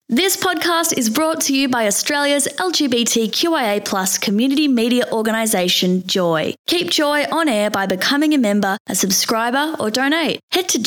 This podcast is brought to you by Australia's LGBTQIA+ community media organisation, Joy. Keep Joy on air by becoming a member, a subscriber or donate. Head to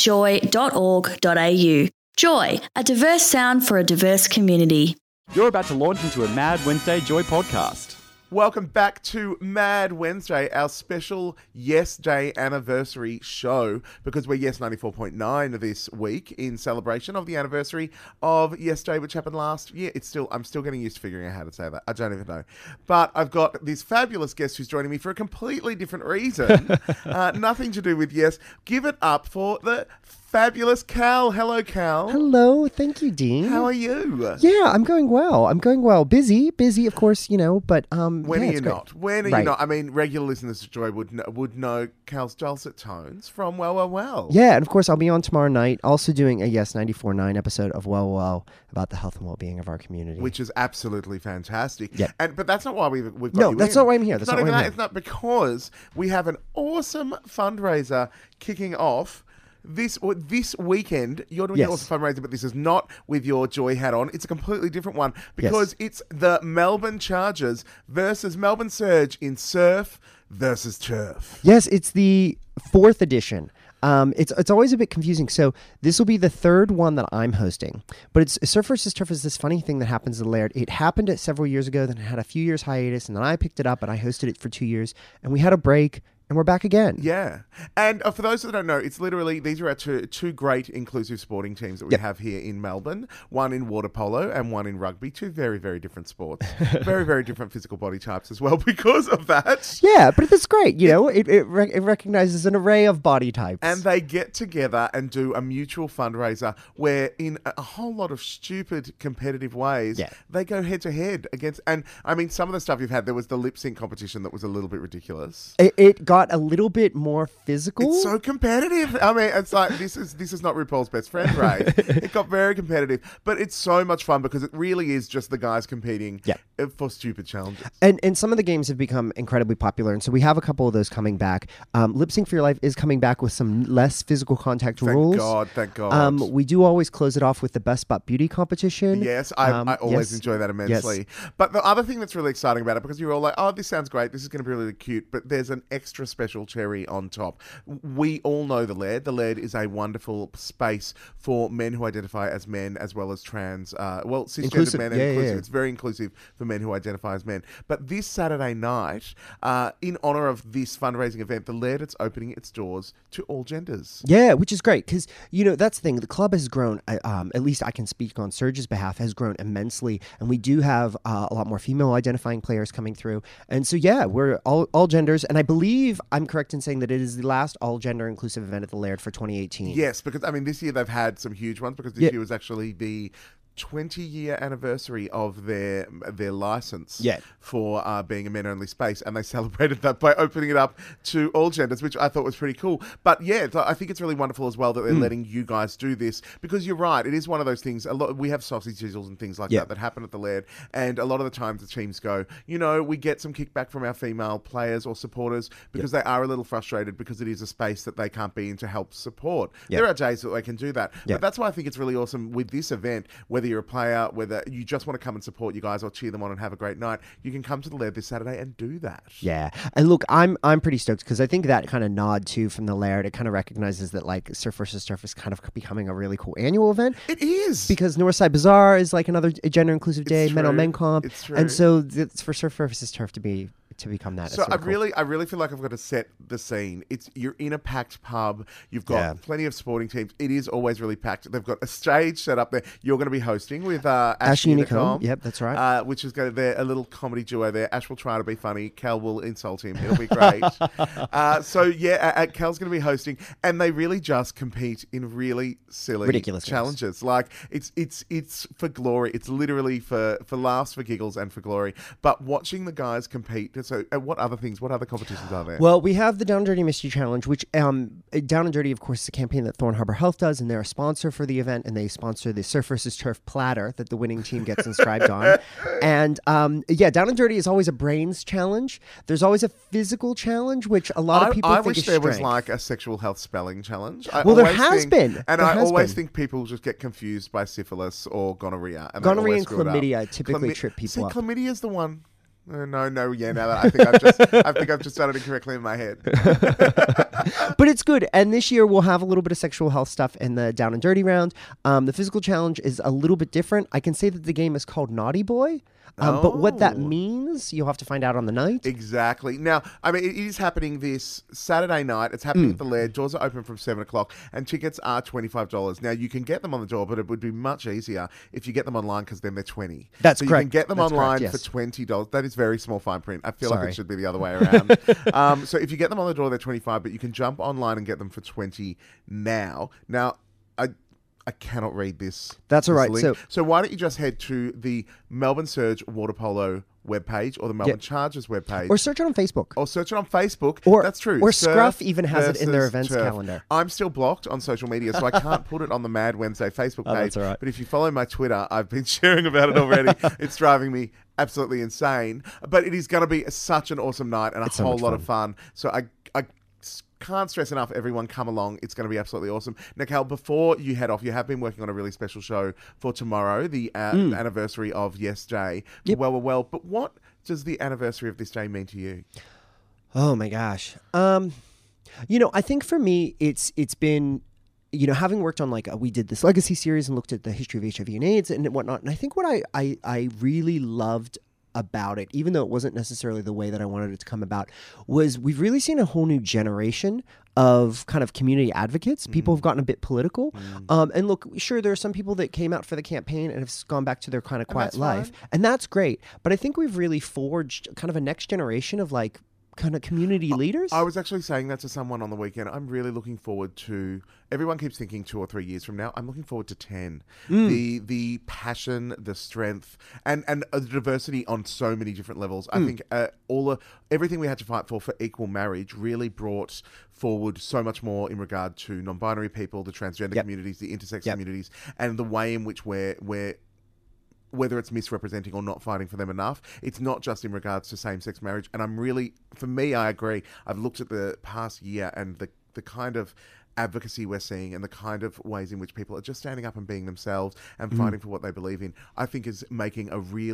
joy.org.au. Joy, a diverse sound for a diverse community. You're about to launch into a Mad Wednesday Joy podcast. Welcome back to Mad Wednesday, our special Yes Day anniversary show, because we're Yes 94.9 this week in celebration of the anniversary of Yes Day, which happened last year. I'm still getting used to figuring out how to say that. I don't even know. But I've got this fabulous guest who's joining me for a completely different reason. Nothing to do with Yes. Give it up for the fabulous Cal. Hello, Cal. Hello. Thank you, Dean. How are you? Yeah, I'm going well. Busy, of course, but When are you not? When are you Right. not? I mean, regular listeners to Joy would know Cal's dulcet tones from Well. Yeah, and of course, I'll be on tomorrow night, also doing a Yes 94.9 episode of Well about the health and well-being of our community. Which is absolutely fantastic. Yeah. But that's not why we've got No, you that's in. not why I'm here. It's not because we have an awesome fundraiser kicking off this weekend. You're doing an Yes. awesome fundraiser, but this is not with your Joy hat on. It's a completely different one because it's the Melbourne Chargers versus Melbourne Surge in surf versus turf. Yes, it's the 4th edition. It's always a bit confusing. So this will be the 3rd one that I'm hosting. But it's Surf versus Turf is this funny thing that happens to Laird. It happened several years ago, then it had a few years hiatus, and then I picked it up and I hosted it for 2 years, and we had a break. And we're back again. Yeah. And for those that don't know, it's literally, these are our two great inclusive sporting teams that we have here in Melbourne. One in water polo and one in rugby. Two very, very different sports. Very, very different physical body types as well because of that. Yeah, but it's great. It recognizes an array of body types. And they get together and do a mutual fundraiser where in a whole lot of stupid competitive ways, they go head to head against, and I mean, some of the stuff you've had, there was the lip sync competition that was a little bit ridiculous. It got a little bit more physical. It's so competitive. I mean, it's like this is not RuPaul's Best Friend, right? It got very competitive, but it's so much fun because it really is just the guys competing for stupid challenges. And some of the games have become incredibly popular, and so we have a couple of those coming back. Lip Sync for Your Life is coming back with some less physical contact rules. Thank God. We do always close it off with the Best Butt Beauty competition. Yes, I always enjoy that immensely. Yes. But the other thing that's really exciting about it, because you're all like, oh, this sounds great, this is going to be really cute, but there's an extra special cherry on top. We all know the Laird. The Laird is a wonderful space for men who identify as men as well as trans, cisgendered Inclusive. men. Inclusive. It's very inclusive for men who identify as men. But this Saturday night, in honour of this fundraising event, the Laird is opening its doors to all genders. Yeah, which is great because, that's the thing. The club has grown, at least I can speak on Surge's behalf, has grown immensely. And we do have a lot more female identifying players coming through. And so, we're all genders. And I believe I'm correct in saying that it is the last all gender inclusive event at the Laird for 2018. Yes, because I mean, this year they've had some huge ones because this year was actually the 20-year anniversary of their license for being a men-only space, and they celebrated that by opening it up to all genders, which I thought was pretty cool. But I think it's really wonderful as well that they're letting you guys do this, because you're right, it is one of those things. We have sausage sizzles and things like that happen at the Laird, and a lot of the times the teams go, we get some kickback from our female players or supporters because they are a little frustrated because it is a space that they can't be in to help support. There are days that they can do that, but that's why I think it's really awesome with this event. Whether you're a player, whether you just want to come and support you guys or cheer them on and have a great night, you can come to the Laird this Saturday and do that. Yeah. And look, I'm pretty stoked because I think that kind of nod too from the Laird, it kind of recognizes that like Surf versus Turf is kind of becoming a really cool annual event. It is. Because Northside Bazaar is like another gender inclusive day, men on men comp. It's true. And so it's for Surf versus Turf to become that. So I really feel like I've got to set the scene. You're in a packed pub. You've got plenty of sporting teams. It is always really packed. They've got a stage set up there. You're going to be hosting with Ash Unicomb. Yep, that's right. Which is going to be a little comedy duo there. Ash will try to be funny. Cal will insult him. It'll be great. Cal's going to be hosting, and they really just compete in really silly, ridiculous challenges. Like it's for glory. It's literally for laughs, for giggles, and for glory. But watching the guys compete tickets. So what other competitions are there? Well, we have the Down and Dirty Mystery Challenge, which Down and Dirty, of course, is a campaign that Thorn Harbor Health does, and they're a sponsor for the event, and they sponsor the Surf versus Turf platter that the winning team gets inscribed on. And Down and Dirty is always a brains challenge. There's always a physical challenge, which a lot of people think is I wish there was strength. like a sexual health spelling challenge. There has been. And I always think people just get confused by syphilis or gonorrhea. Gonorrhea and chlamydia typically trip people up. Chlamydia is the one. Now that I think I've just done it incorrectly in my head. But it's good. And this year we'll have a little bit of sexual health stuff in the Down and Dirty round. The physical challenge is a little bit different. I can say that the game is called Naughty Boy. But what that means, you'll have to find out on the night. Exactly. Now, I mean, it is happening this Saturday night. It's happening at the Laird. Doors are open from 7 o'clock, and tickets are $25. Now, you can get them on the door, but it would be much easier if you get them online because then they're $20. That's so correct. You can get them online yes. for $20. That is very small fine print. I feel like it should be the other way around. So if you get them on the door, they're $25, but you can jump online and get them for $20 now. Now, I cannot read this. That's all right. Link. So why don't you just head to the Melbourne Surge Water Polo webpage or the Melbourne Chargers webpage. Or search it on Facebook. That's true. Or Scruff even has it in their events calendar. I'm still blocked on social media, so I can't put it on the Mad Wednesday Facebook page. That's all right. But if you follow my Twitter, I've been sharing about it already. It's driving me absolutely insane. But it is going to be such an awesome night and a whole lot of fun. So I can't stress enough, everyone come along. It's going to be absolutely awesome. Nicole, before you head off, you have been working on a really special show for tomorrow, the anniversary of Yes Day. Yep. Well. But what does the anniversary of this day mean to you? Oh my gosh. I think for me, it's been, having worked on we did this legacy series and looked at the history of HIV and AIDS and whatnot. And I think what I really loved about it, even though it wasn't necessarily the way that I wanted it to come about, was we've really seen a whole new generation of kind of community advocates. People have gotten a bit political. And look, sure, there are some people that came out for the campaign and have gone back to their kind of quiet life. And that's great. But I think we've really forged kind of a next generation of kind of community leaders. I was actually saying that to someone on the weekend. I'm really looking forward to, everyone keeps thinking 2 or 3 years from now. I'm looking forward to 10. The passion, the strength, and the diversity on so many different levels. I think everything we had to fight for equal marriage really brought forward so much more in regard to non-binary people, the transgender communities, the intersex communities, and the way in which we're whether it's misrepresenting or not fighting for them enough. It's not just in regards to same-sex marriage. And for me, I agree. I've looked at the past year and the kind of advocacy we're seeing and the kind of ways in which people are just standing up and being themselves and fighting for what they believe in, I think is making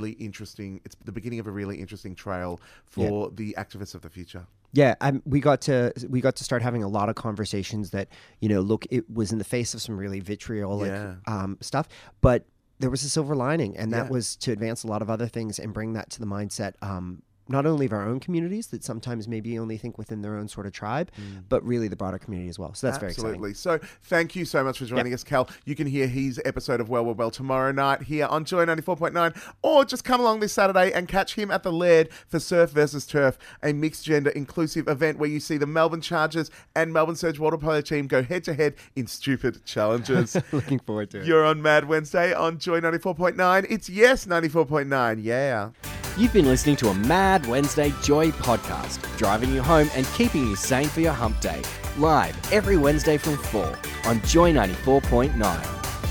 it's the beginning of a really interesting trail for the activists of the future. Yeah, we got to start having a lot of conversations that, look, it was in the face of some really vitriolic stuff, but there was a silver lining, and that was to advance a lot of other things and bring that to the mindset, not only of our own communities that sometimes maybe only think within their own sort of tribe, but really the broader community as well. So that's very exciting. Absolutely. So thank you so much for joining us, Cal. You can hear his episode of Well tomorrow night here on Joy 94.9, or just come along this Saturday and catch him at the Laird for Surf versus Turf, a mixed gender inclusive event where you see the Melbourne Chargers and Melbourne Surge water polo team go head to head in stupid challenges. Looking forward to it. You're on Mad Wednesday on Joy 94.9. It's Yes 94.9. Yeah. You've been listening to a Mad Wednesday Joy podcast, driving you home and keeping you sane for your hump day. Live every Wednesday from 4 on Joy 94.9.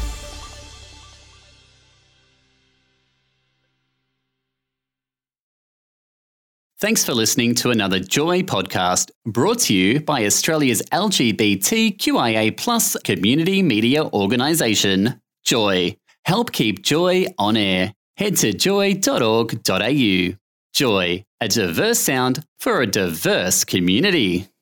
Thanks for listening to another Joy podcast brought to you by Australia's LGBTQIA+ community media organisation, Joy. Help keep Joy on air. Head to joy.org.au. Joy, a diverse sound for a diverse community.